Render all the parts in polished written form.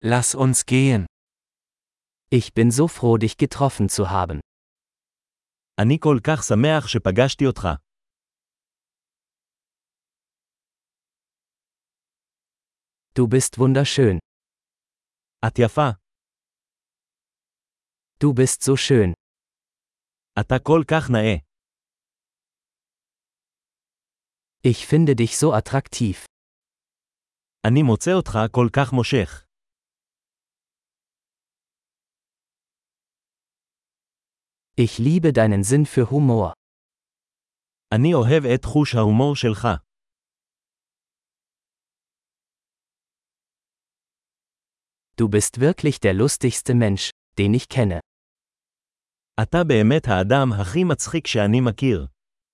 Lass uns gehen. Ich bin so froh, dich getroffen zu haben. אני כל כך שמח שפגשתי אותך. Du bist wunderschön. את יפה. Du bist so schön. אתה כל כך נאה. Ich finde dich so attraktiv. אני מוצא אותך כל כך מושך. Ich liebe deinen Sinn für Humor. אני אוהב את חוש ההומור שלך. Du bist wirklich der lustigste Mensch, den ich kenne. אתה באמת האדם הכי מצחיק שאני מכיר.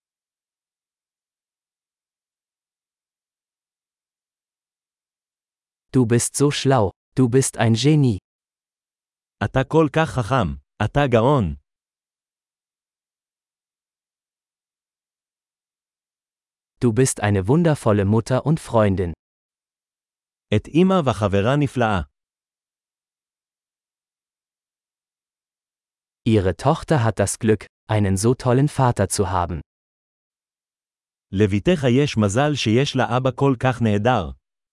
Du bist so schlau, du bist ein Genie. אתה כל כך חכם, אתה גאון. Du bist eine wundervolle Mutter und Freundin. את אמא וחברה נפלאה. Ihre Tochter hat das Glück, einen so tollen Vater zu haben. לביתך יש מזל שיש לה אבא כל כך נהדר.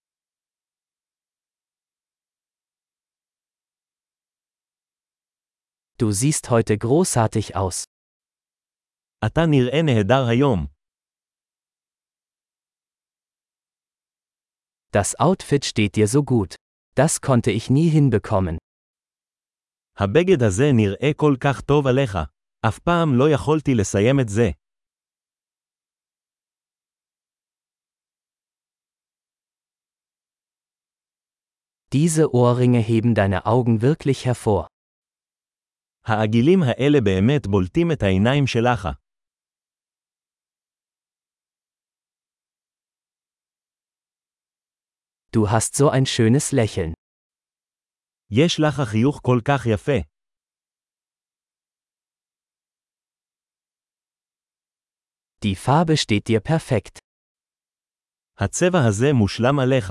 Du siehst heute großartig aus. אתה נראה נהדר היום. Das Outfit steht dir so gut. Das konnte ich nie hinbekommen. הבגד הזה נראה כל כך טוב עליך. אף פעם לא יכולתי לסיים את זה. Diese Ohrringe heben deine Augen wirklich hervor. העגילים האלה באמת בולטים את העיניים שלך. Du hast so ein schönes Lächeln. יש לך חיוך כל כך יפה. Die Farbe steht dir perfekt. הצבע הזה מושלם עליך.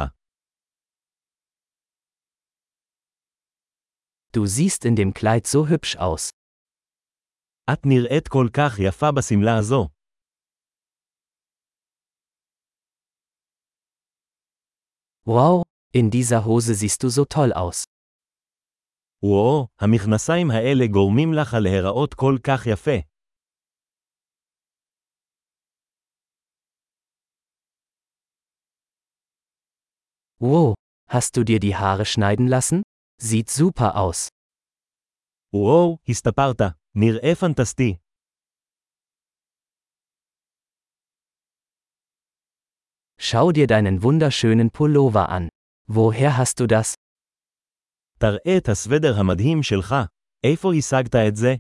Du siehst in dem Kleid so hübsch aus. את נראית כל כך יפה בשמלה הזו. Wow, in dieser Hose siehst du so toll aus. וואו, המכנסיים האלה גורמים לך להיראות כל כך יפה. Wow, hast du dir die Haare schneiden lassen? Sieht super aus. וואו, הסתפרת, נראה פנטסטי. Schau dir deinen wunderschönen Pullover an. Woher hast du das? תראה את הסוודר המדהים שלך. איפה השגת את זה?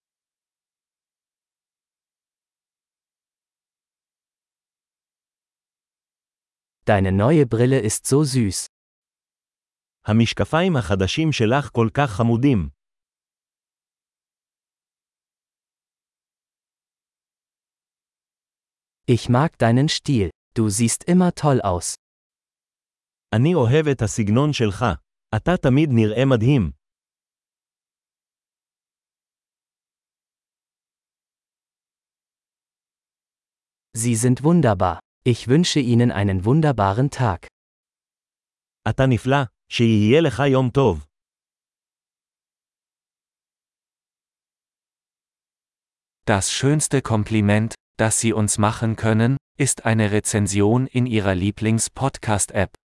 Deine neue Brille ist so süß. המשקפיים החדשים שלך כל כך חמודים. Ich mag deinen Stil. Du siehst immer toll aus. אני אוהב את הסגנון שלך. אתה תמיד נראה מדהים. Sie sind wunderbar. Ich wünsche Ihnen einen wunderbaren Tag. אתה נפלא, שיהיה לך יום טוב. Das schönste Kompliment, das Sie uns machen können, ist eine Rezension in Ihrer Lieblings-Podcast-App.